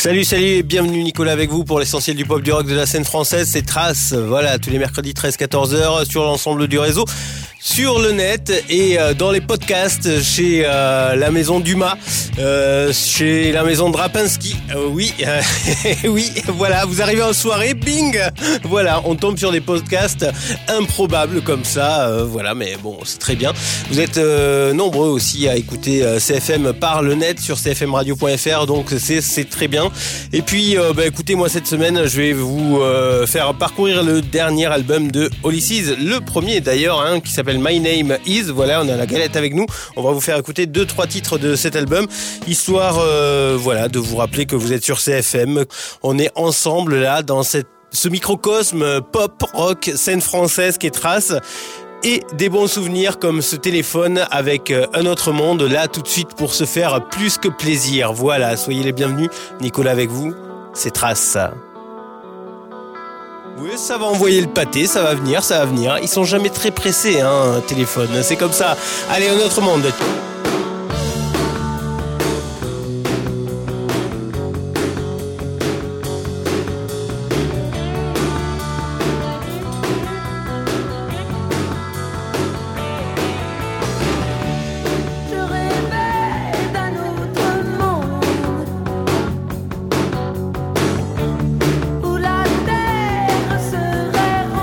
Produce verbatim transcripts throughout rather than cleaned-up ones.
Salut, salut et bienvenue Nicolas avec vous pour l'essentiel du pop du rock de la scène française, c'est Trace, voilà, tous les mercredis treize à quatorze heures sur l'ensemble du réseau, sur le net et euh, dans les podcasts chez euh, la maison Dumas, euh, chez la maison Drapinski, euh, oui, euh, oui, voilà, vous arrivez en soirée, bing, voilà, on tombe sur des podcasts improbables comme ça, euh, voilà, mais bon, c'est très bien. Vous êtes euh, nombreux aussi à écouter euh, C F M par le net sur c f m radio point f r, donc c'est, c'est très bien. Et puis, euh, bah, écoutez, moi cette semaine, je vais vous euh, faire parcourir le dernier album de Ulysses, le premier d'ailleurs, hein, qui s'appelle My Name Is. Voilà, on a la galette avec nous. On va vous faire écouter deux, trois titres de cet album, histoire, euh, voilà, de vous rappeler que vous êtes sur C F M. On est ensemble là dans cette, ce microcosme pop rock scène française qui est Trace. Et des bons souvenirs comme ce téléphone avec Un autre monde, là tout de suite pour se faire plus que plaisir. Voilà, soyez les bienvenus. Nicolas avec vous, c'est Trace. Oui, ça va envoyer le pâté, ça va venir, ça va venir. Ils sont jamais très pressés, hein, téléphone, c'est comme ça. Allez, Un autre monde.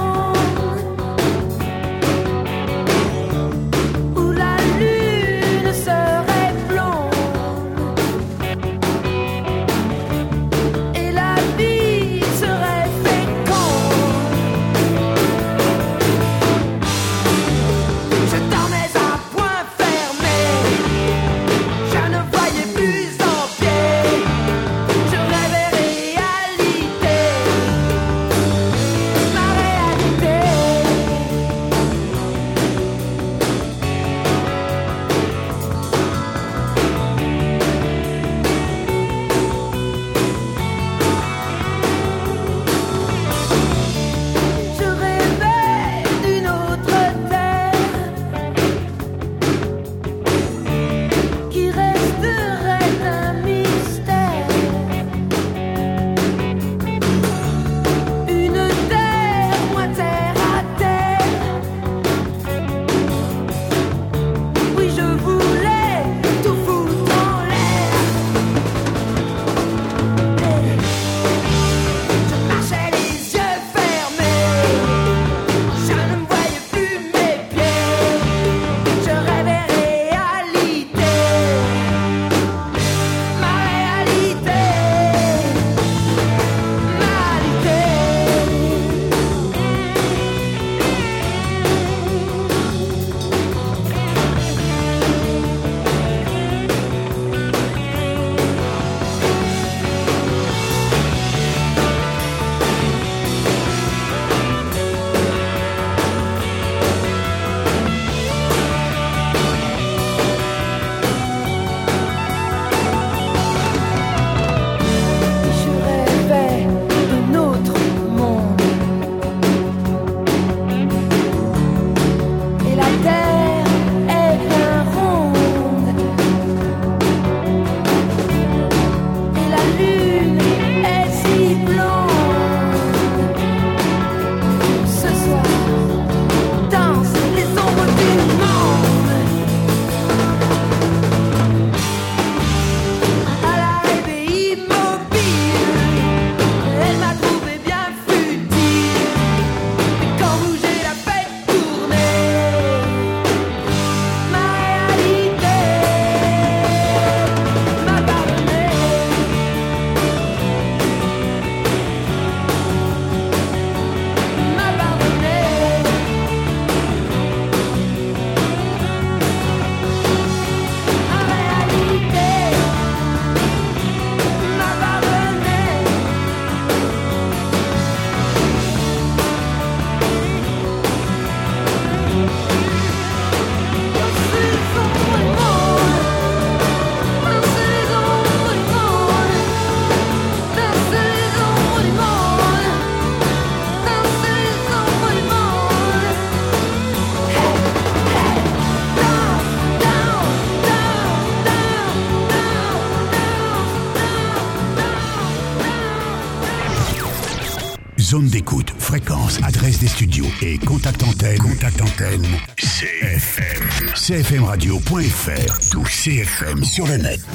Où la lune Zone d'écoute, fréquence, adresse des studios et contact antenne. Contact antenne. C F M. C F M radio point F R. Tout C F M sur le net.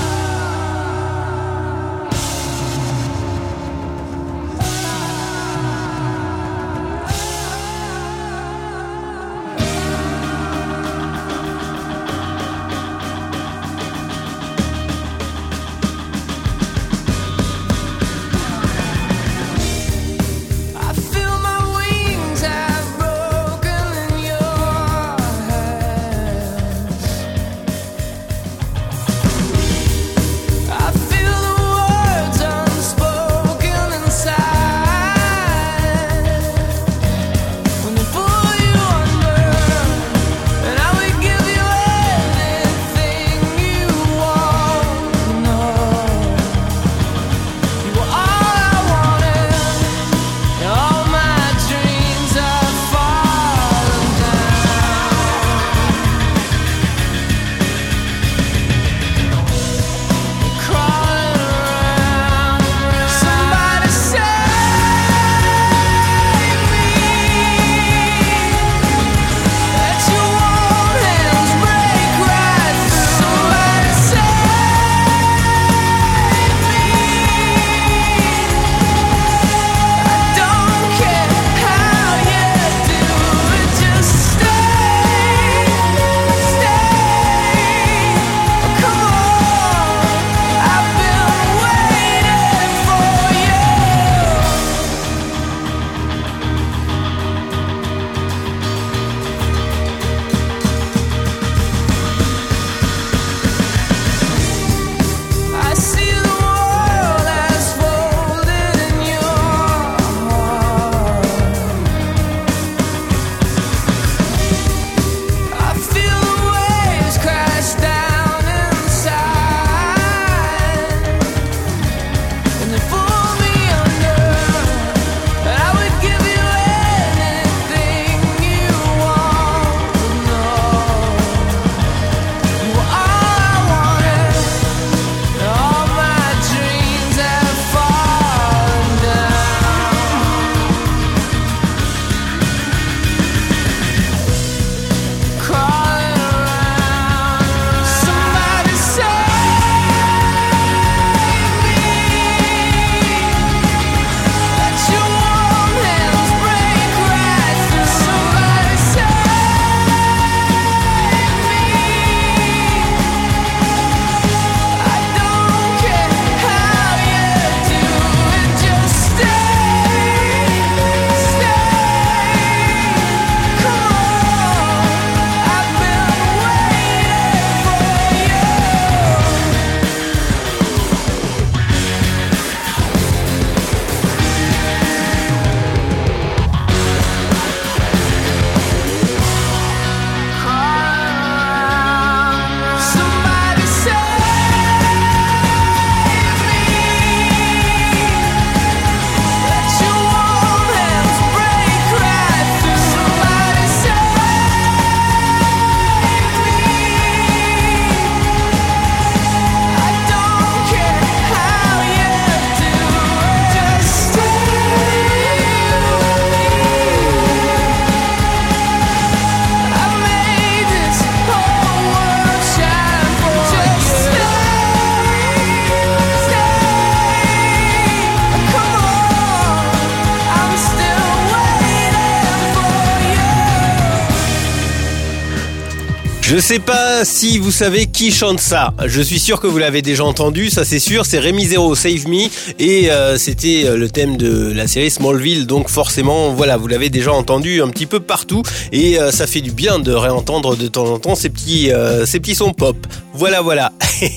Je sais pas si vous savez qui chante ça. Je suis sûr que vous l'avez déjà entendu, ça c'est sûr. C'est Rémi Zero, Save Me. Et euh, c'était le thème de la série Smallville. Donc forcément, voilà, vous l'avez déjà entendu un petit peu partout. Et euh, ça fait du bien de réentendre de temps en temps ces petits, euh, ces petits sons pop. Voilà, voilà.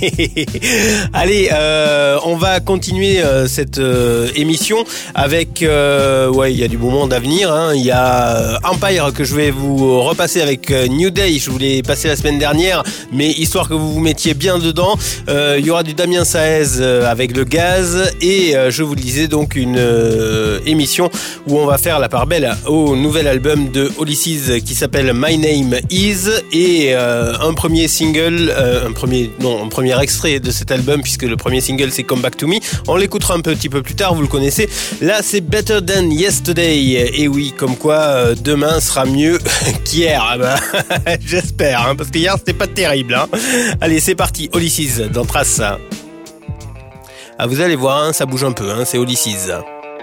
Allez, euh, on va continuer euh, cette euh, émission avec... Euh, ouais, il y a du bon monde à venir. Hein. Il y a Empire que je vais vous repasser avec euh, New Day. Je vous l'ai passé la semaine dernière, mais histoire que vous vous mettiez bien dedans. Euh, il y aura du Damien Saez euh, avec le gaz. Et euh, je vous le disais, donc une euh, émission où on va faire la part belle au nouvel album de Ulysses qui s'appelle My Name Is. Et euh, un premier single... Euh, un premier, non, un premier extrait de cet album, puisque le premier single c'est Come Back to Me. On l'écoutera un petit peu plus tard, vous le connaissez. Là, c'est Better Than Yesterday. Et oui, comme quoi euh, demain sera mieux qu'hier. Ah bah, j'espère, hein, parce que hier c'était pas terrible. Hein. Allez, c'est parti. Ulysses dans Trace. Ah, vous allez voir, hein, ça bouge un peu. Hein, c'est Ulysses.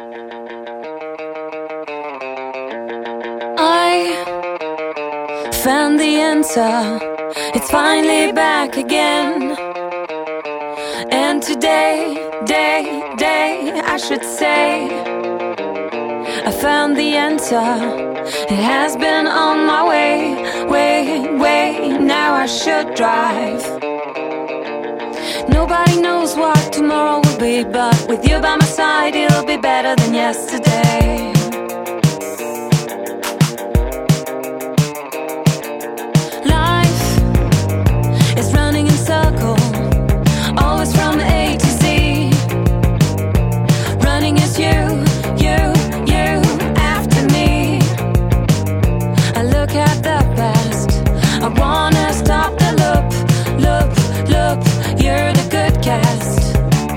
Found the answer, it's finally back again. And today, day, day, I should say, I found the answer, it has been on my way, way, way, now I should drive. Nobody knows what tomorrow will be, but with you by my side, it'll be better than yesterday. Circle, always from A to Z. Running is you, you, you after me. I look at the past, I wanna stop the loop, loop, loop. You're the good cast.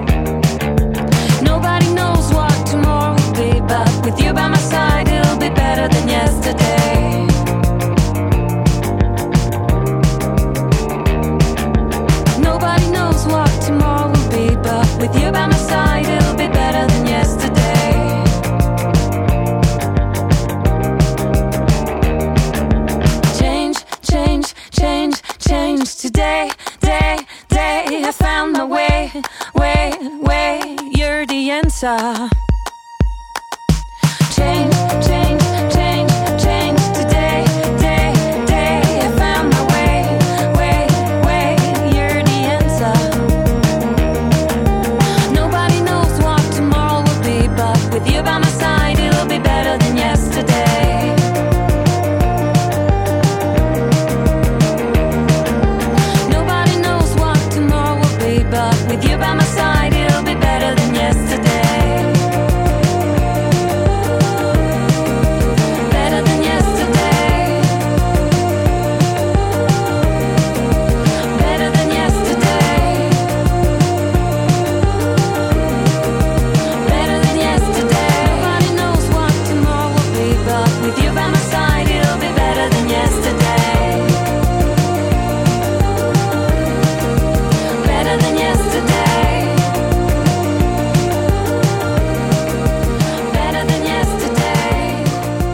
Nobody knows what tomorrow will be, but with you by my side, it'll be better than yesterday. What tomorrow will be, but with you by my side, it'll be better than yesterday. Change, change, change, change today, day, day. I found my way, way, way. You're the answer. Change, change, change, change today, day, day. I found my way, way, way. You're the answer. With you by my side, it'll be better than yesterday. Nobody knows what tomorrow will be, but with you by my side, it'll be better than yesterday. Better than yesterday. Better than yesterday. Better than yesterday. Nobody knows what tomorrow will be, but with you by my side, it'll be better than yesterday. Better than yesterday. Better than yesterday.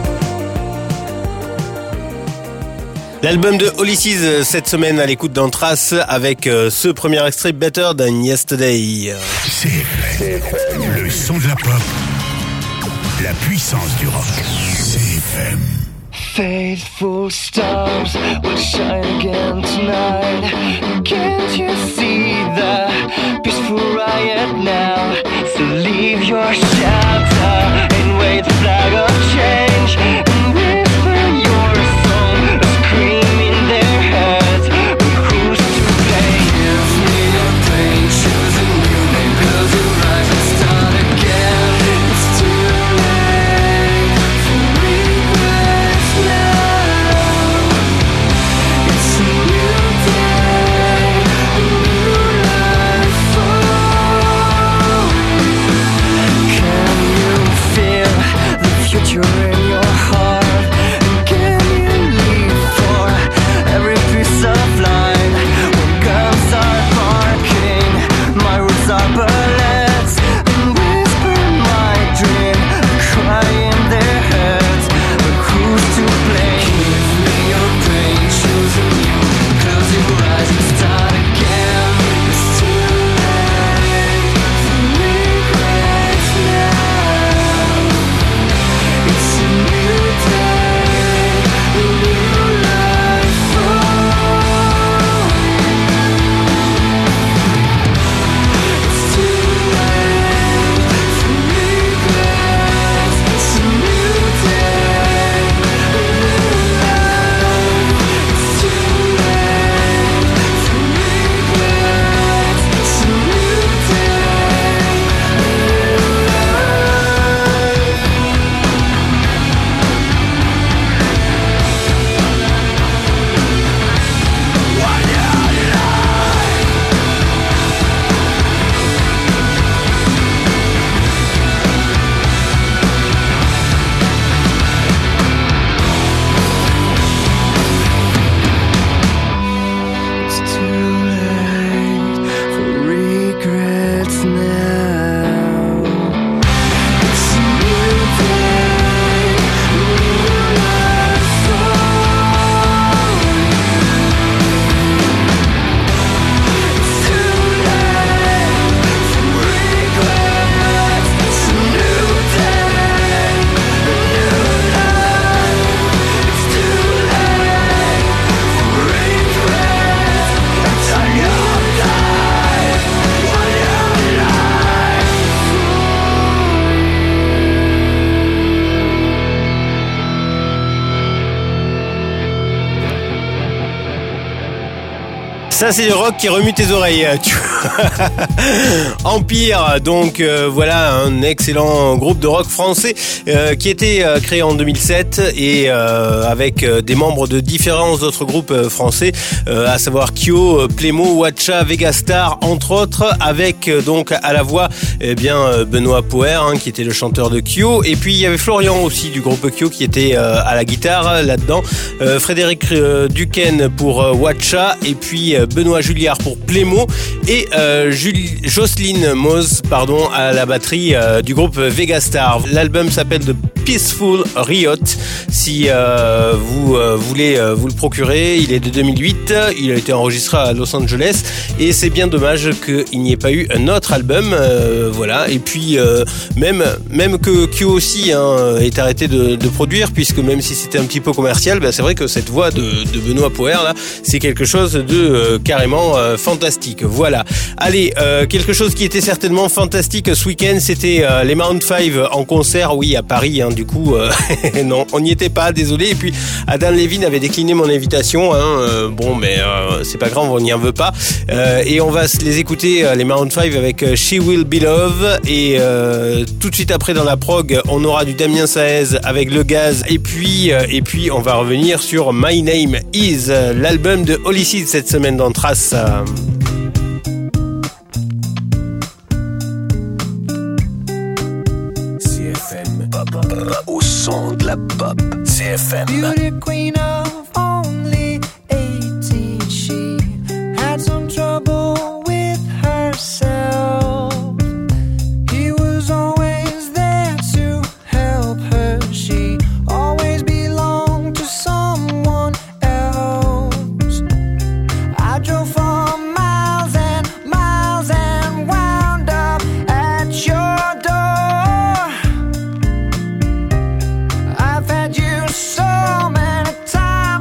L'album de Ulysses cette semaine à l'écoute dans Trace avec euh, ce premier extrait Better Than Yesterday. C F M, le son de la pop, la puissance du rock. C F M. Faithful stars will shine again tonight. Can't you see the peaceful riot now? So leave your shelter and wave the flag of change and whisper your song, a scream in their heads. But who's to blame? Give me your pain, choose a new name, close your eyes and start again. It's too late for regrets now. It's a new day, a new life for you. Can you feel the future in your heart? Ça c'est le rock qui remue tes oreilles. Tu Empire, donc euh, voilà un excellent groupe de rock français euh, qui était euh, créé en deux mille sept et euh, avec euh, des membres de différents autres groupes euh, français, euh, à savoir Kyo, Plémo, Watcha, Vegastar entre autres, avec euh, donc à la voix eh bien euh, Benoît Poher hein, qui était le chanteur de Kyo, et puis il y avait Florian aussi du groupe Kyo qui était euh, à la guitare là-dedans, euh, Frédéric euh, Duquesne pour euh, Watcha, et puis euh, Benoît Julliard pour Plémo, et euh, Julie, Jocelyne Moz pardon, à la batterie euh, du groupe Vegastar. L'album s'appelle The Peaceful Riot. Si euh, vous euh, voulez euh, vous le procurer, il est de deux mille huit, il a été enregistré à Los Angeles, et c'est bien dommage qu'il n'y ait pas eu un autre album. Euh, voilà. Et puis euh, même même que Kyo aussi hein, est arrêté de, de produire, puisque même si c'était un petit peu commercial, ben c'est vrai que cette voix de, de Benoît Poher là, c'est quelque chose de euh, carrément euh, fantastique. Voilà. Allez, euh, quelque chose qui était certainement fantastique ce week-end, c'était euh, les Maroon five en concert, oui, à Paris. Hein, du coup, euh, non, on n'y était pas, désolé. Et puis, Adam Levine avait décliné mon invitation. Hein, euh, bon, mais euh, c'est pas grave, on n'y en veut pas. Euh, et on va les écouter, euh, les Maroon five, avec euh, She Will Be Love. Et euh, tout de suite après, dans la prog, on aura du Damien Saez avec Le Gaz. Et puis, euh, et puis, on va revenir sur My Name Is, euh, l'album de Hollyseed cette semaine dans Trace. Euh... Au son de la pop, C F M. Beauty queen of only eighteen, she had some trouble with herself. He was always there to help her. She always belonged to someone else. I drove for miles and miles and wound up at your door. So many times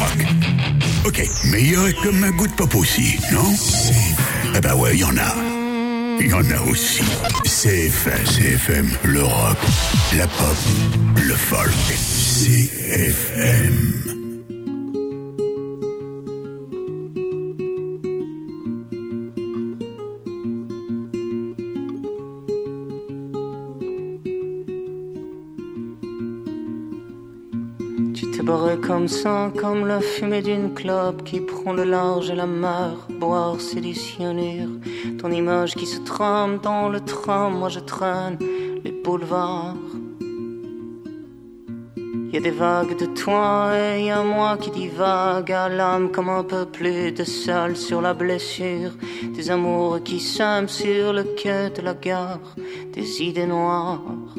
rock. Ok, mais il y aurait comme un goût de pop aussi, non? Eh ben ouais, il y en a. Il y en a aussi. C F M, C F M, le rock, la pop, le folk. C F M. Barré comme ça, comme la fumée d'une clope qui prend le large et la mer. Boire, c'est du cyanure. Ton image qui se trame dans le tram, moi je traîne les boulevards. Y a des vagues de toi et y a moi qui divague à l'âme comme un peu plus de sel sur la blessure. Des amours qui sèment sur le quai de la gare, des idées noires.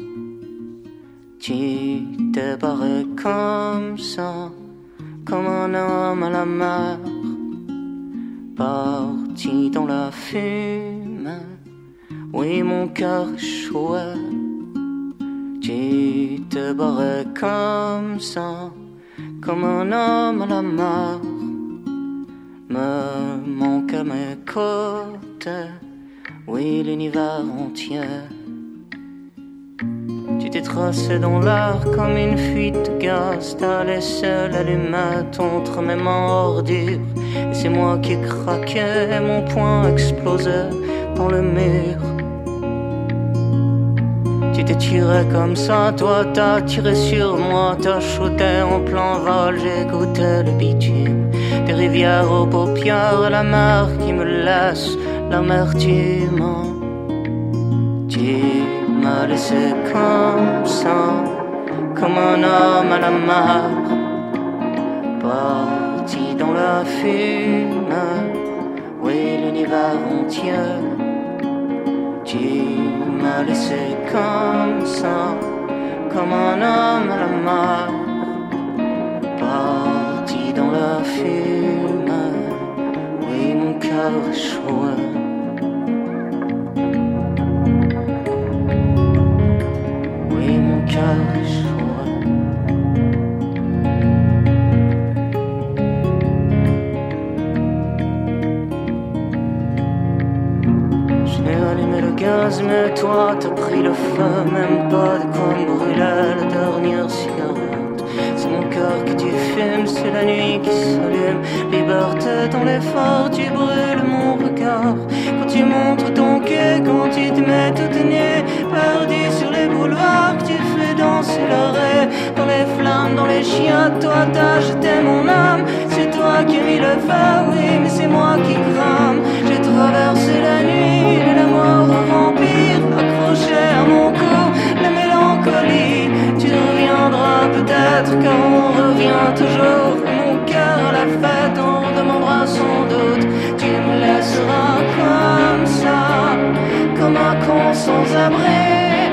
Tu t'es barré comme ça, comme un homme à la mer, parti dans la fumée. Oui, mon cœur échouait. Tu t'es barré comme ça, comme un homme à la mer, me manque à mes côtés. Oui, l'univers entier. Tu t'es tracé dans l'air comme une fuite de gaz. T'as laissé l'allumette entre mes mains ordures. Et c'est moi qui ai craqué, mon poing explosé dans le mur. Tu t'es tiré comme ça, toi t'as tiré sur moi. T'as shooté en plein vol, j'ai goûté le bitume. Des rivières aux paupières, la mer qui me laisse l'amertume. Tu m'a laissé comme ça, comme un homme à la mer, parti dans la fumée. Oui, l'univers entier. Tu m'as laissé comme ça, comme un homme à la mer, parti dans la fumée. Oui, mon cœur échoué. J'ai allumé le gaz, mais toi t'as pris le feu, même pas de quoi me brûler la dernière cigarette. C'est mon cœur que tu fumes, c'est la nuit qui s'allume. Liberté dans l'effort, tu brûles mon regard. Quand tu montres ton quai, quand tu te mets toute nue, perdu sur les boulevards, que tu fais danser l'arrêt. Dans les flammes, dans les chiens, toi t'as jeté mon âme. C'est toi qui as mis le feu, oui, mais c'est moi qui crame. J'ai traversé la nuit, et la mort au vampire, accroché à mon cou, la mélancolie. Tu reviendras peut-être, car on revient toujours. Mon cœur à la fête, on demandera sans doute. Tu me laisseras comme ça, comme un con sans abri,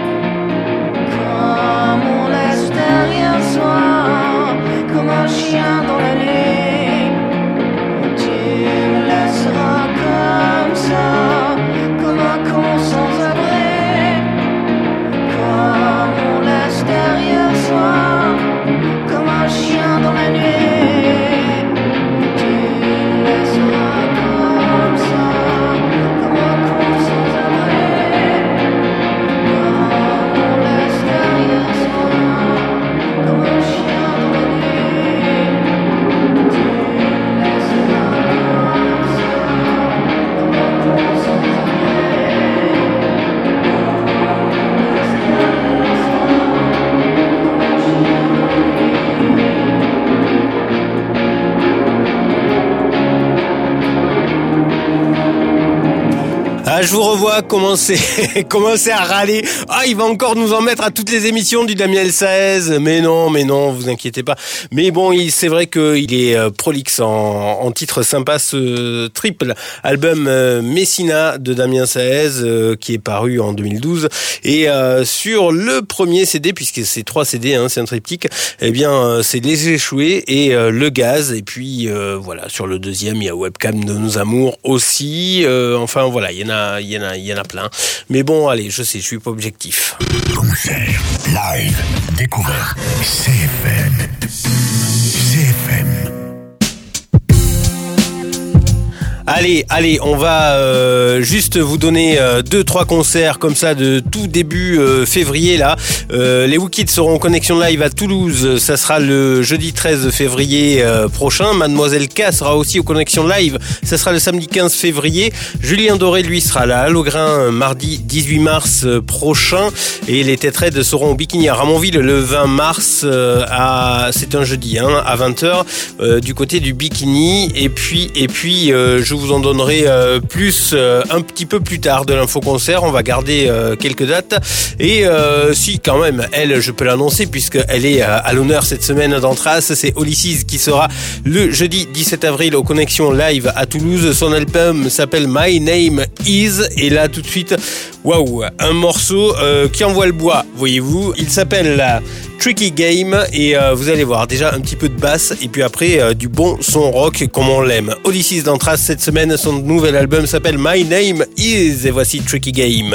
comme on laisse derrière soi, comme un chien dans la nuit. Tu me laisseras comme ça, comme un con sans abri, comme on laisse derrière soi, comme un chien dans la nuit. Tu me laisseras comme ça, comme un con sans abri, comme on laisse derrière soi, comme un chien dans la nuit. Tu me laisseras comme ça, comme un con sans abri, comme on laisse derrière soi, comme un chien dans la nuit. Ah, je vous revois commencer, commencer à râler. Ah, il va encore nous en mettre à toutes les émissions du Damien seize. Mais non, mais non, vous inquiétez pas. Mais bon, il, c'est vrai qu'il est euh, prolixe en, en titre sympa, ce triple album euh, Messina de Damien seize, euh, qui est paru en deux mille douze. Et euh, sur le premier C D, puisque c'est trois C D, hein, c'est un triptyque, eh bien, euh, c'est Les Échoués et euh, Le Gaz. Et puis, euh, voilà, sur le deuxième, il y a Webcam de nos amours aussi. Euh, enfin, voilà, il y en a Il y en a, il y en a plein. Mais bon, allez, je sais, je suis pas objectif. Concert, live, découverte, C F M. C F M. allez, allez, on va euh, juste vous donner euh, deux, trois concerts comme ça de tout début euh, février là. Euh, les Wicked seront en connexion live à Toulouse, ça sera le jeudi treize février euh, prochain. Mademoiselle K sera aussi aux connexions live, ça sera le samedi quinze février. Julien Doré, lui, sera là à Lograin mardi dix-huit mars euh, prochain. Et les Têtes Raides seront au Bikini à Ramonville le vingt mars euh, à, c'est un jeudi, hein, à vingt heures euh, du côté du Bikini. Et puis, et puis, euh, je vous en donnerai euh, plus euh, un petit peu plus tard de l'info concert. On va garder euh, quelques dates. Et euh, si quand même, elle, je peux l'annoncer puisqu'elle est euh, à l'honneur cette semaine d'Antras. C'est Olysses qui sera le jeudi dix-sept avril aux connexions live à Toulouse. Son album s'appelle My Name Is. Et là, tout de suite, waouh, un morceau euh, qui envoie le bois, voyez-vous. Il s'appelle la Tricky Game et euh, vous allez voir déjà un petit peu de basse et puis après euh, du bon son rock comme on l'aime. Olysses d'Antras cette semaine, son nouvel album s'appelle My Name Is et voici Tricky Game.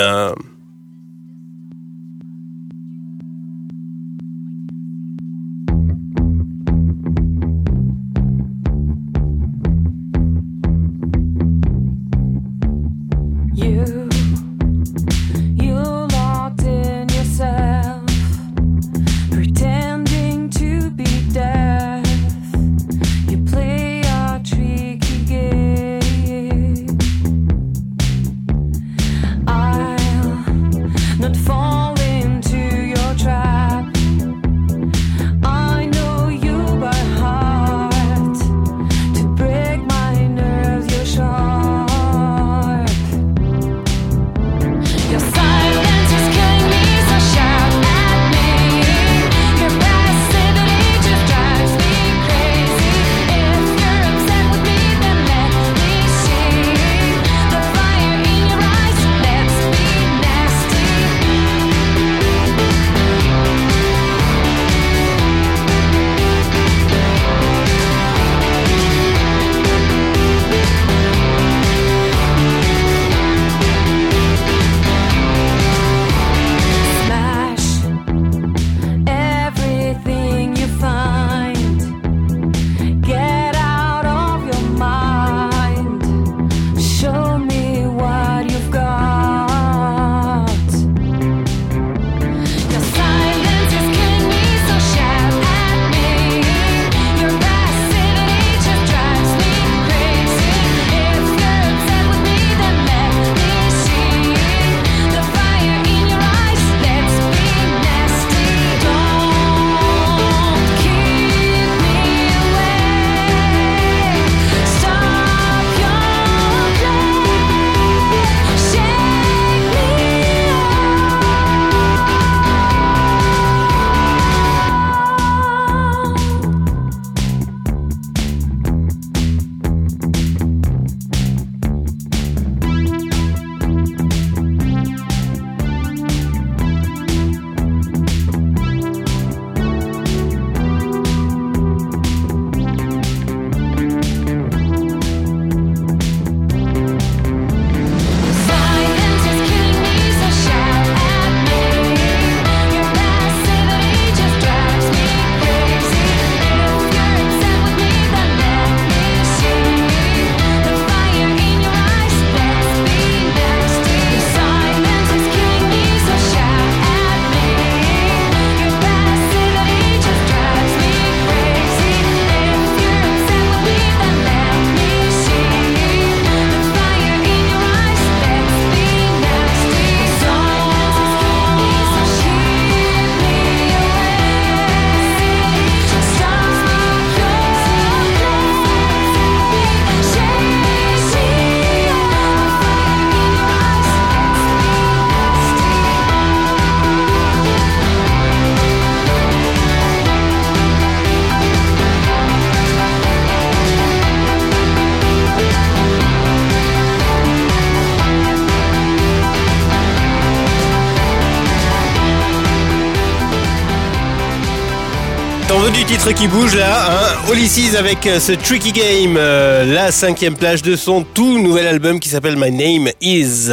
T'en veux du titre qui bouge là, hein? Olysses avec ce Tricky Game, euh, la cinquième plage de son tout nouvel album qui s'appelle My Name Is.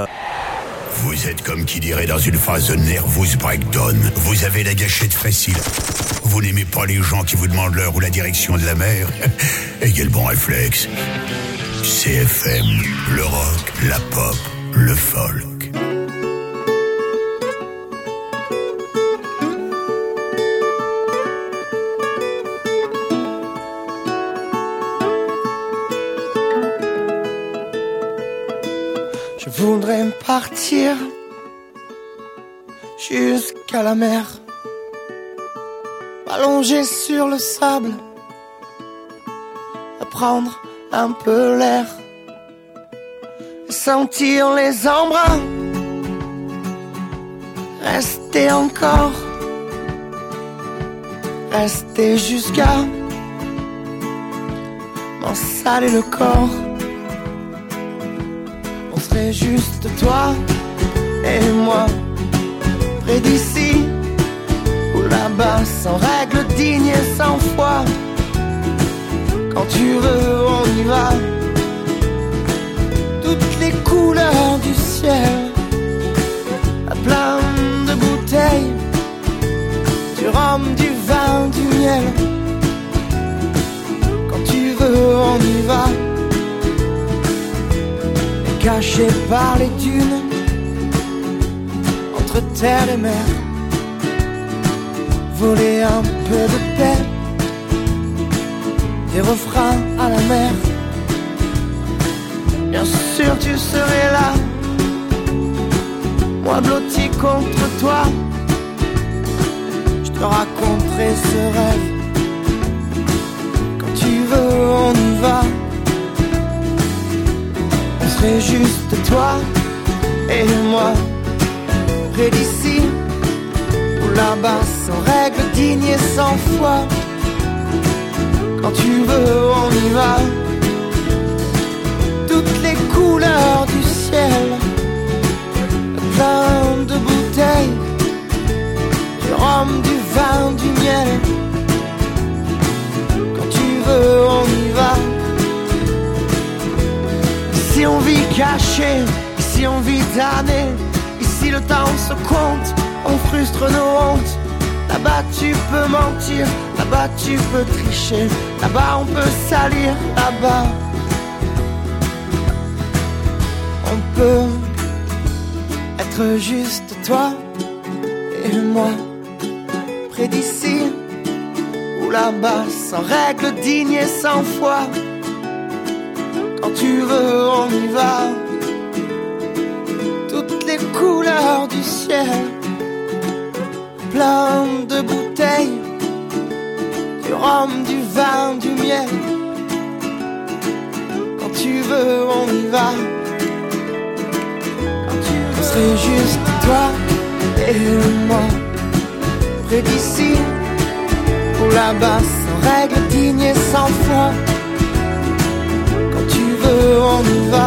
Vous êtes comme qui dirait dans une phase de nervous breakdown. Vous avez la gâchette facile. Vous n'aimez pas les gens qui vous demandent l'heure ou la direction de la mer. Et quel bon réflexe. C F M, le rock, la pop, le folk. Je voudrais partir jusqu'à la mer, m'allonger sur le sable, prendre un peu l'air, sentir les embruns, rester encore, rester jusqu'à m'en saler le corps. On serait juste toi et moi, près d'ici ou là-bas, sans règles dignes et sans foi. Quand tu veux, on y va. Toutes les couleurs du ciel, à plein de bouteilles, du rhum, du vin, du miel. Quand tu veux, on y va. Et caché par les dunes, entre terre et mer, voler un peu de paix, des refrains à la mer. Bien sûr tu serais là, moi blotti contre toi. Je te raconterai ce rêve. Quand tu veux, on y va. On serait juste toi et moi, près d'ici ou là-bas, sans règles dignes et sans foi. Quand tu veux, on y va. Toutes les couleurs du ciel, plein de bouteilles, du rhum, du vin, du miel. Quand tu veux, on y va. Ici on vit caché, ici on vit damné. Ici le temps se compte, on frustre nos hontes. Là-bas tu peux mentir, là-bas tu peux tricher, là-bas on peut salir, là-bas on peut être juste toi et moi, près d'ici ou là-bas, sans règles dignes et sans foi. Quand tu veux, on y va. Toutes les couleurs du ciel, plein de bouteilles, du rhum, du vin, du miel. Quand tu veux, on y va. Quand tu veux, on serait juste toi et moi, près d'ici ou là-bas, sans règles dignes et sans foi. Quand tu veux, on y va.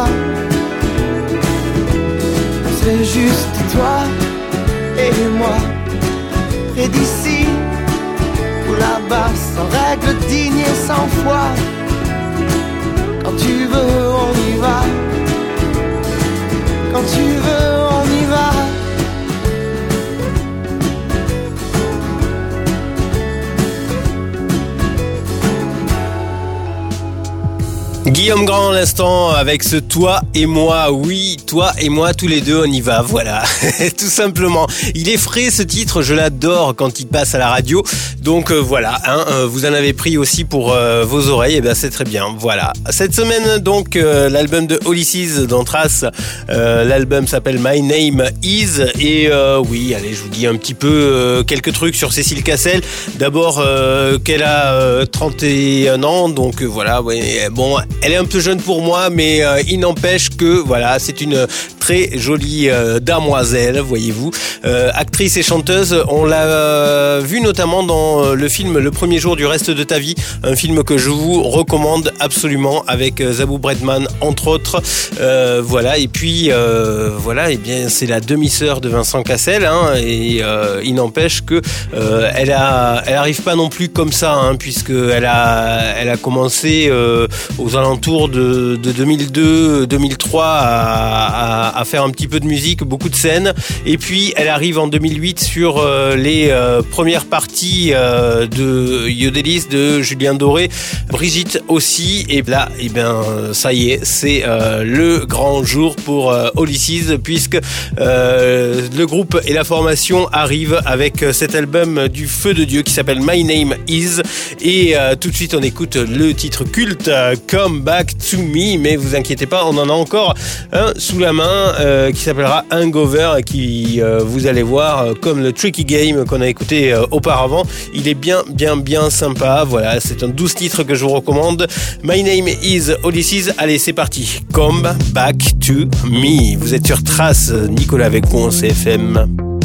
On serait juste toi et moi, près d'ici ou là-bas, sans règles dignes et sans foi. Quand tu veux, on y va. Quand tu veux, on y va. Guillaume Grand à l'instant avec ce toi et moi. Oui, toi et moi, tous les deux, on y va. Voilà, tout simplement. Il est frais ce titre, je l'adore quand il passe à la radio. Donc euh, voilà, hein, euh, vous en avez pris aussi pour euh, vos oreilles. Et bien c'est très bien. Voilà. Cette semaine donc euh, l'album de Ulysses d'Anthrax. Euh, l'album s'appelle My Name Is. Et euh, oui, allez, je vous dis un petit peu euh, quelques trucs sur Cécile Cassel. D'abord euh, qu'elle a euh, trente et un ans, donc euh, voilà. Ouais, bon. Elle est un peu jeune pour moi, mais euh, il n'empêche que voilà, c'est une très jolie euh, damoiselle, voyez-vous. Euh, actrice et chanteuse, on l'a euh, vue notamment dans euh, le film Le premier jour du reste de ta vie, un film que je vous recommande absolument avec euh, Zabou Bretman entre autres. Euh, voilà, et puis euh, voilà, et bien c'est la demi-sœur de Vincent Cassel, hein, et euh, il n'empêche que euh, elle a, elle arrive pas non plus comme ça, hein, puisque elle a, elle a commencé euh, aux alentours alentours de, de deux mille deux deux mille trois à, à, à faire un petit peu de musique, beaucoup de scènes. Et puis elle arrive en deux mille huit sur euh, les euh, premières parties euh, de Yodelis, de Julien Doré, Brigitte aussi. Et là, et ben ça y est, c'est euh, le grand jour pour euh, Ulysses, puisque euh, le groupe et la formation arrivent avec cet album du feu de Dieu qui s'appelle My Name Is. Et euh, tout de suite on écoute le titre culte euh, Come Back to Me, mais vous inquiétez pas, on en a encore un sous la main euh, qui s'appellera Hangover, qui euh, vous allez voir euh, comme le Tricky Game qu'on a écouté euh, auparavant, il est bien bien bien sympa. Voilà, c'est un douze titres que je vous recommande. My Name Is Ulysses. Allez, c'est parti, Come Back to Me. Vous êtes sur Trace, Nicolas avec vous en C F M.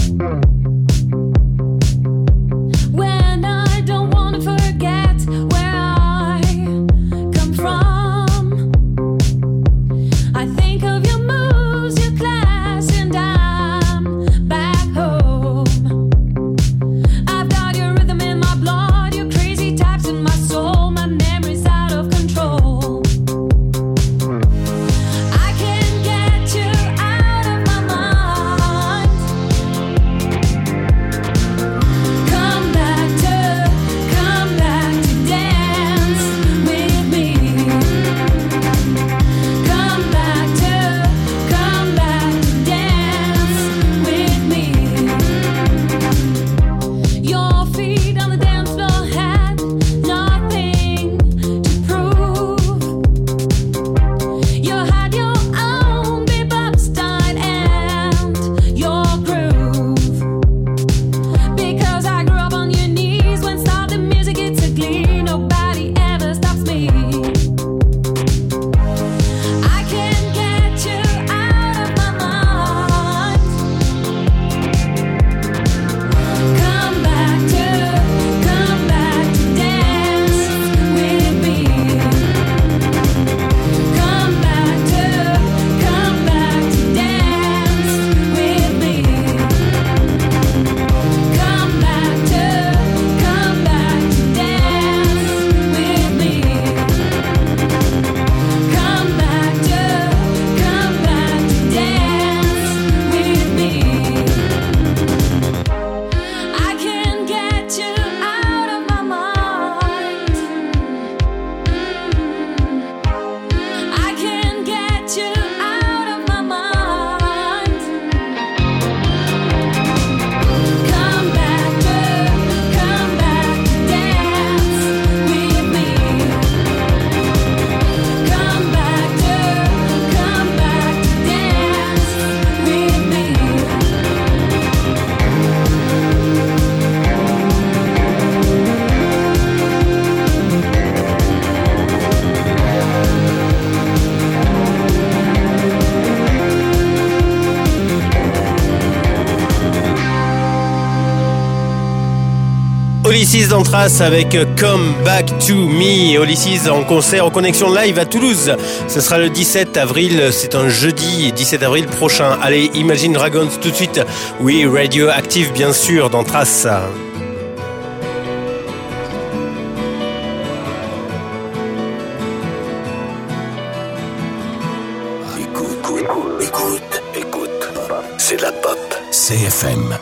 Ulysses dans Trace avec Come Back to Me. Ulysses en concert, en connexion live à Toulouse. Ce sera le dix-sept avril, c'est un jeudi, dix-sept avril prochain. Allez, Imagine Dragons tout de suite. Oui, Radioactive bien sûr dans Trace. Écoute, écoute, écoute, écoute. C'est de la pop. C F M.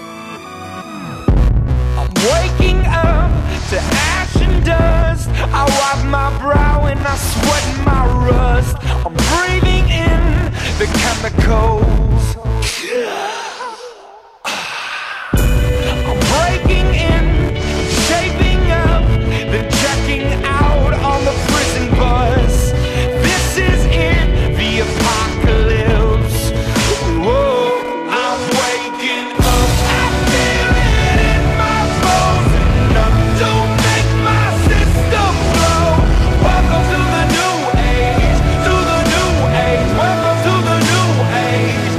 Waking up to ash and dust, I wipe my brow and I sweat my rust. I'm breathing in the chemicals. I'm breaking in, shaping up, then checking out on the prison bus. This is it, the apocalypse. Whoa, I'm waking up, I feel it in my bones. Enough to make my system blow. Welcome to the new age, to the new age. Welcome to the new age.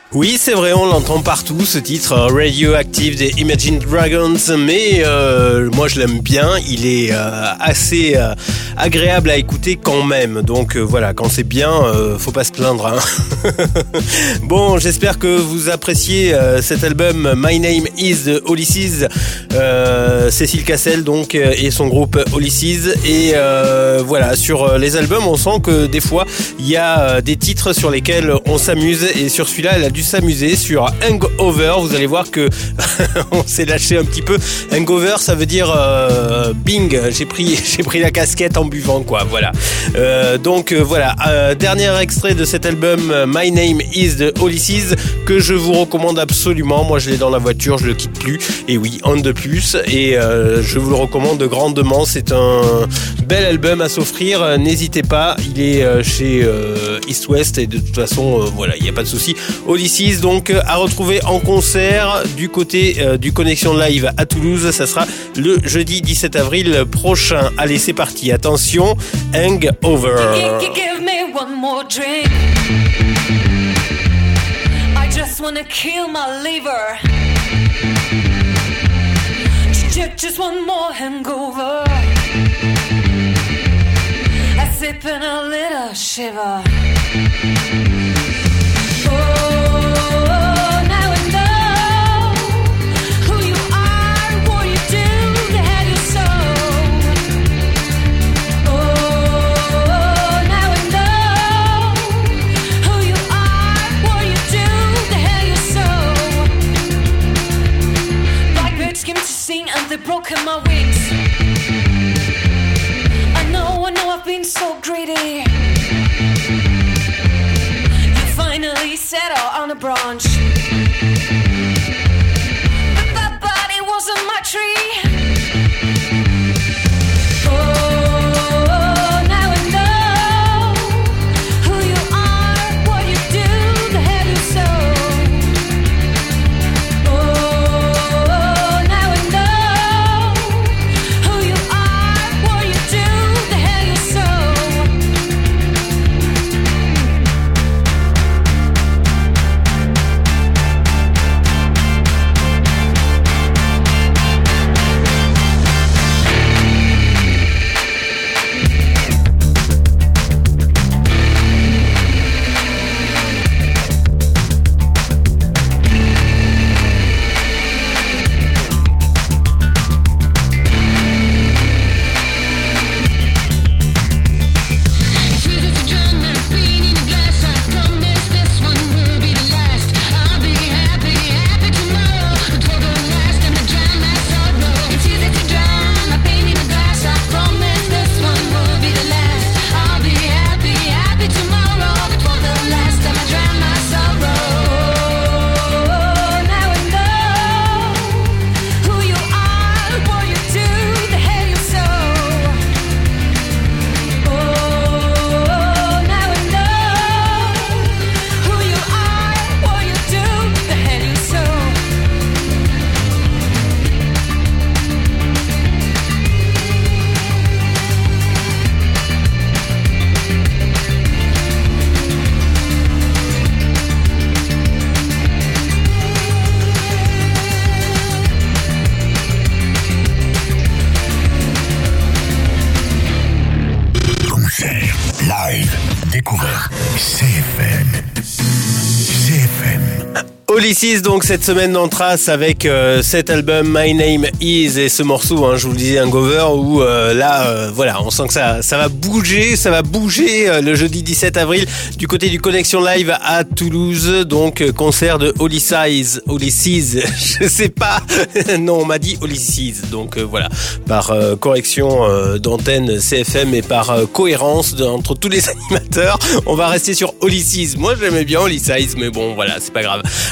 Oui, c'est vrai, on l'entend partout, ce titre Radioactive des Imagine Dragons, mais euh, moi je l'aime bien, il est euh, assez euh, agréable à écouter quand même, donc euh, voilà, quand c'est bien, euh, faut pas se plaindre. Hein. Bon, j'espère que vous appréciez euh, cet album My Name Is de Ulysses, euh, Cécile Cassel donc euh, et son groupe Ulysses, et euh, voilà, sur les albums on sent que des fois il y a des titres sur lesquels on s'amuse, et sur celui-là elle a dû s'amuser. Sur Hangover, vous allez voir que on s'est lâché un petit peu. Hangover, ça veut dire euh, bing, j'ai pris j'ai pris la casquette en buvant, quoi, voilà. Euh, donc euh, voilà, euh, dernier extrait de cet album My Name Is de Ulysses, que je vous recommande absolument. Moi je l'ai dans la voiture, je le quitte plus, et oui, on de plus, et euh, je vous le recommande grandement. C'est un bel album à s'offrir, n'hésitez pas, il est euh, chez euh, East West, et de toute façon euh, voilà, il n'y a pas de souci. Ulysses donc à retrouver en concert du côté euh, du Connexion Live à Toulouse, ça sera le jeudi dix-sept avril prochain. Allez, c'est parti, attention, Hangover. Give me one more drink. I just wanna kill my liver. Just one more hangover. I sip and a little shiver. They've broken my wings. I know, I know I've been so greedy. You finally settle on a branch, but that body wasn't my tree. Ulysses donc cette semaine en trace avec euh, cet album My Name Is et ce morceau, hein, je vous le disais, Hangover, où euh, là euh, voilà, on sent que ça ça va bouger, ça va bouger euh, le jeudi dix-sept avril du côté du Connexion Live à Toulouse, donc euh, concert de Ulysses, Ulysses, je sais pas, non on m'a dit Ulysses, donc euh, voilà, par euh, correction euh, d'antenne C F M et par euh, cohérence de, entre tous les animateurs, on va rester sur Ulysses. Moi j'aimais bien Ulysses, mais bon voilà, c'est pas grave.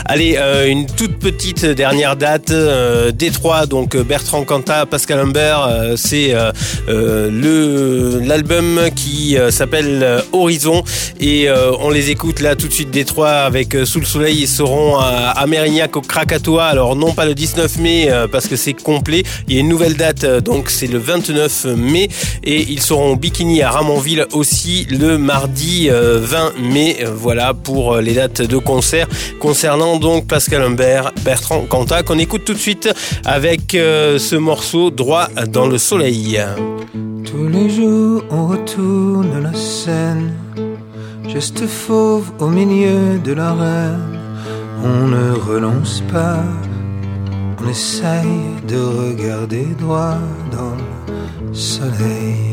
Allez, euh, une toute petite dernière date, euh, Détroit, donc Bertrand Cantat, Pascal Humbert, euh, c'est euh, euh, le l'album qui euh, s'appelle euh, Horizon, et euh, on les écoute là tout de suite. Détroit avec euh, Sous le Soleil, ils seront à, à Mérignac au Krakatoa, alors non pas le dix-neuf mai euh, parce que c'est complet, il y a une nouvelle date, euh, donc c'est le vingt-neuf mai, et ils seront au Bikini à Ramonville aussi le mardi euh, vingt mai, euh, voilà pour euh, les dates de concert concernant donc Pascal Humbert, Bertrand Cantat, qu'on écoute tout de suite avec euh, ce morceau Droit dans le soleil. Tous les jours on retourne la scène, geste fauve au milieu de l'arène. On ne renonce pas, on essaye de regarder droit dans le soleil.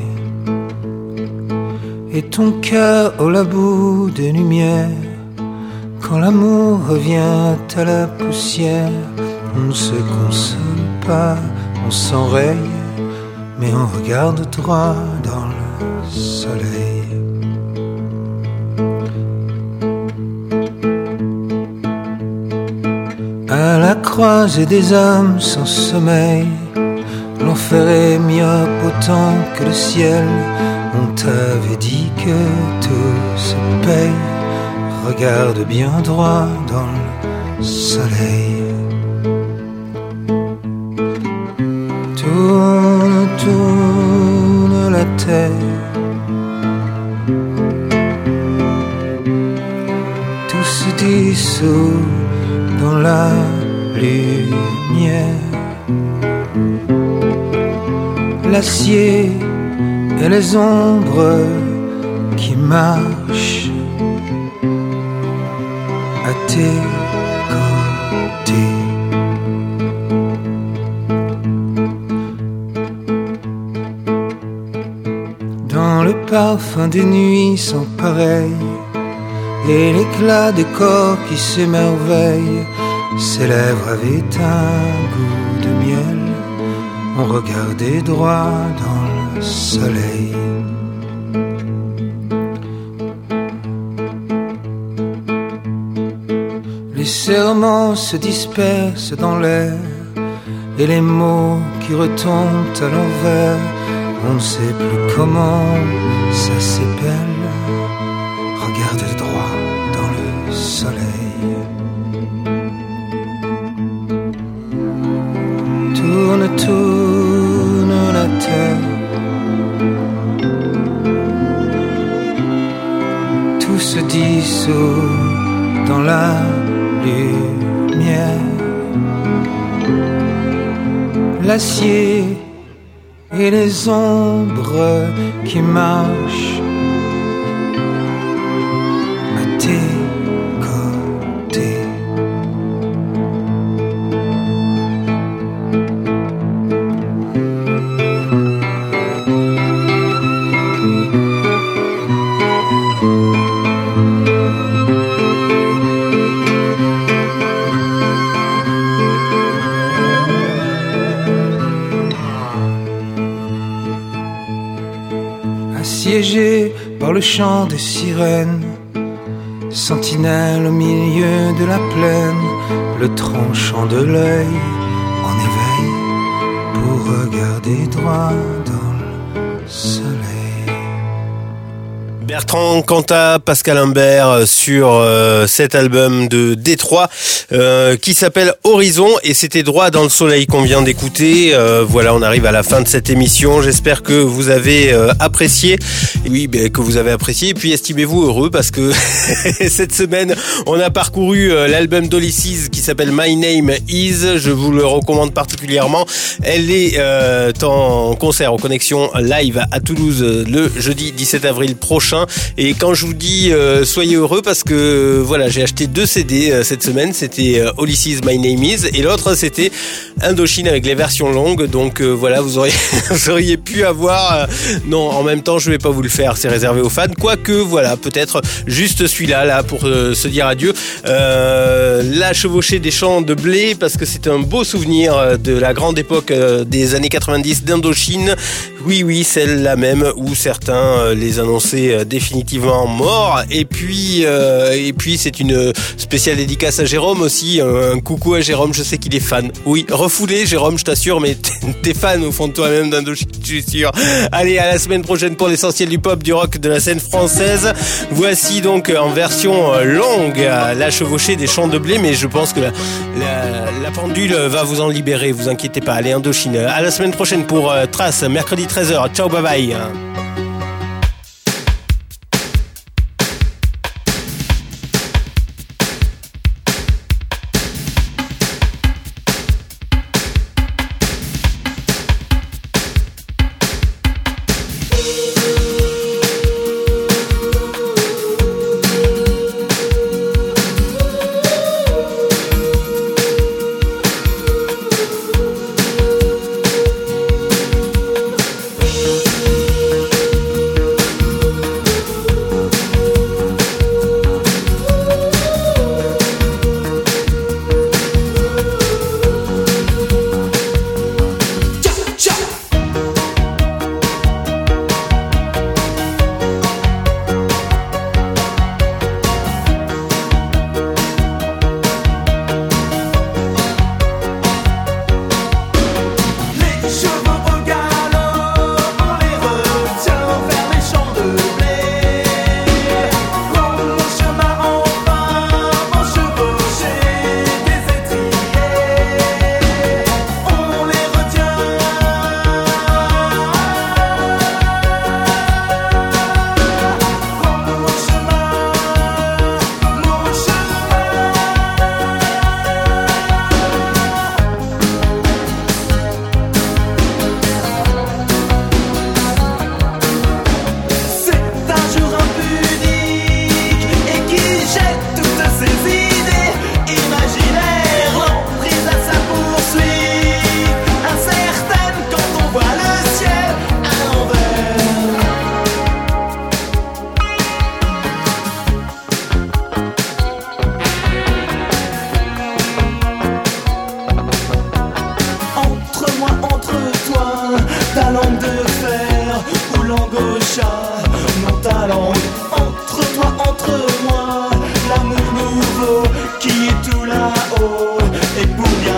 Et ton cœur au labo des lumières, quand l'amour revient à la poussière, on ne se console pas, on s'enraye, mais on regarde droit dans le soleil. À la croisée des hommes sans sommeil, l'enfer est myope autant que le ciel. On t'avait dit que tout se paye, regarde bien droit dans le soleil. Tourne, tourne la terre, tout se dissout dans la lumière. L'acier et les ombres qui marchent à tes côtés. Dans le parfum des nuits sans pareil, et l'éclat des corps qui s'émerveillent, ses lèvres avaient un goût de miel, on regardait droit dans le soleil. Les serments se dispersent dans l'air, et les mots qui retombent à l'envers, on ne sait plus comment ça s'épelle, regarde droit dans le soleil. Tourne, tourne la terre, tout se dissout dans la lumière. L'acier et les ombres qui marchent à tes côtés. Assiégé par le chant des sirènes, sentinelle au milieu de la plaine, le tranchant de l'œil en éveil pour regarder droit dans le soleil. Bertrand Cantat, Pascal Humbert sur euh, cet album de Détroit euh, qui s'appelle Horizon, et c'était Droit dans le soleil qu'on vient d'écouter. Euh, voilà, on arrive à la fin de cette émission. J'espère que vous avez euh, apprécié. Oui, ben, que vous avez apprécié. Et puis estimez-vous heureux parce que cette semaine, on a parcouru euh, l'album d'Olysses qui s'appelle My Name Is. Je vous le recommande particulièrement. Elle est euh, en concert aux Connexions Live à Toulouse le jeudi dix-sept avril prochain. Et quand je vous dis euh, soyez heureux, parce que voilà, j'ai acheté deux C D euh, cette semaine. C'était euh, Ulysses My Name Is, et l'autre c'était Indochine avec les versions longues. Donc euh, voilà, vous auriez, vous auriez pu avoir euh, non, en même temps je vais pas vous le faire, c'est réservé aux fans, quoique voilà, peut-être juste celui-là là pour euh, se dire adieu. euh, La chevauchée des champs de blé, parce que c'est un beau souvenir de la grande époque euh, des années quatre-vingt-dix d'Indochine. Oui, oui, celle-là même où certains euh, les annonçaient euh, définitivement morts. Et puis, euh, et puis c'est une spéciale dédicace à Jérôme aussi. Un, un coucou à Jérôme, je sais qu'il est fan. Oui, refoulé Jérôme, je t'assure, mais t'es fan au fond de toi-même d'Indochine, je suis sûr. Allez, à la semaine prochaine pour l'essentiel du pop, du rock, de la scène française. Voici donc en version longue la chevauchée des champs de blé, mais je pense que la, la, la pendule va vous en libérer, vous inquiétez pas. Allez, Indochine. À la semaine prochaine pour euh, Trace, mercredi treize heures. Ciao, bye bye. Entre toi, entre moi, l'amour nouveau qui est tout là-haut. Et pour bien